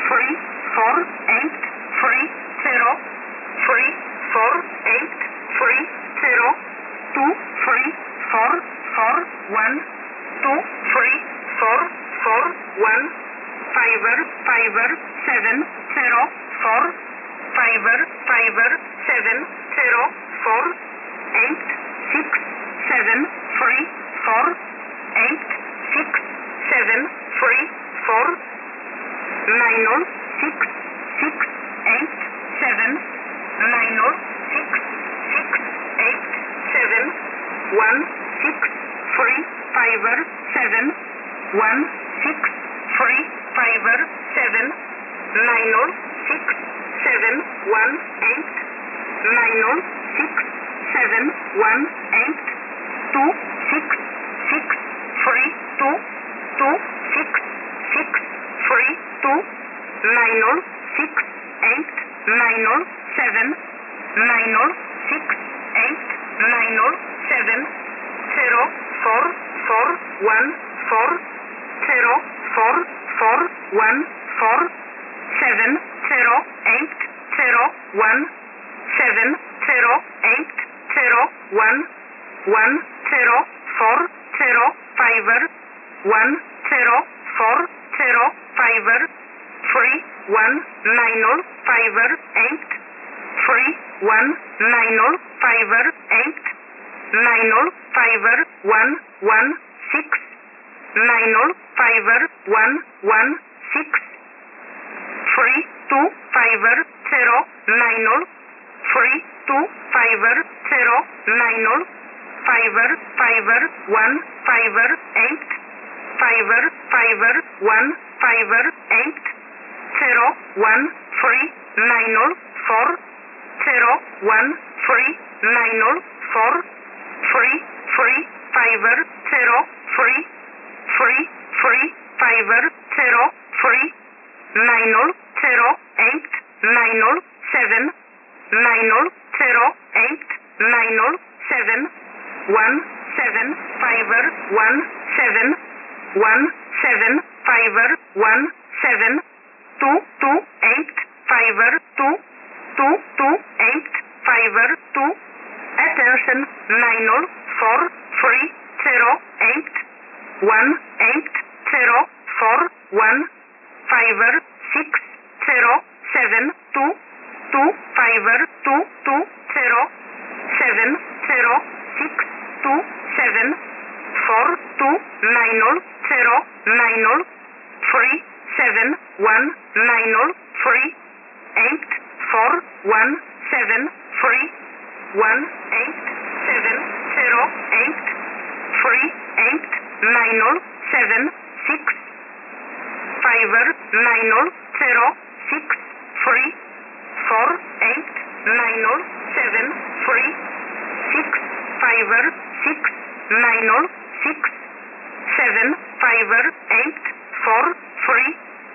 three four eight three zero three four eight three zero two three four four one two three four four one fiver seven zero four fiver seven zero four eight six seven three four eight six seven three four nine six six eight seven nine six six eight seven one six three fiver seven one six three fiver seven nine six seven one eight nine six seven one eight two six six three two two six six three two nine six eight nine seven nine six eight nine seven zero four four one four zero four four one four seven zero eight zero one seven zero eight zero one one zero four zero fiver one zero four zero fiver three one nine fiver eight three one nine fiver eight nine fiver one one six nine fiver one one six three two fiver zero nine three two fiver zero nine fiver one fiver eight fiver one fiver eight zero one three nine four zero one three nine four three fiver zero three fiver zero three nine zero eight nine seven nine zero eight nine seven one seven fiver one seven fiver one seven two two eight fiver two two two eight fiver two attention nine four three zero eight one eight zero four one fiver six zero seven two two fiver two two zero seven zero six two seven four two nine zero nine three seven one nine three eight four one seven three one eight seven zero eight three eight nine seven six fiver nine zero six three four eight nine seven three six fiver six nine six seven fiver eight four three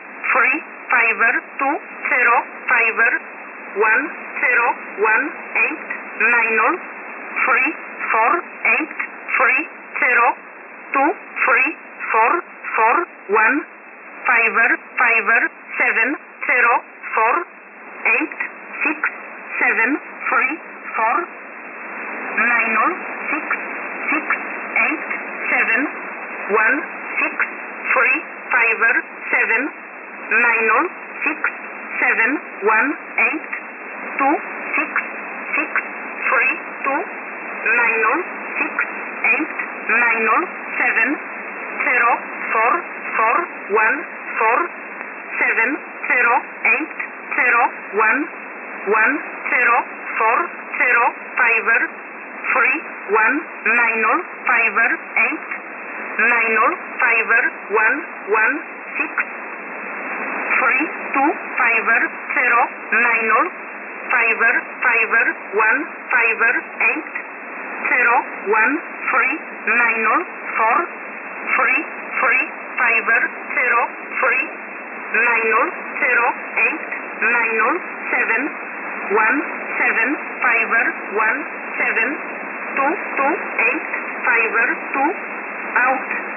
fiver two zero fiver one zero one eight nine three four eight three zero two three four one fiver seven zero four eight six seven three four nine six eight seven one six three fiver seven nine six seven one eight two six three two nine six eight nine seven zero four one four seven zero eight zero one zero four zero fiver three one nine fiver eight nine fiver one six three two fiver zero nine fiver one fiver eight zero one three nine four three fiver zero three nine zero eight nine seven one seven fiver one seven two eight fiver two out.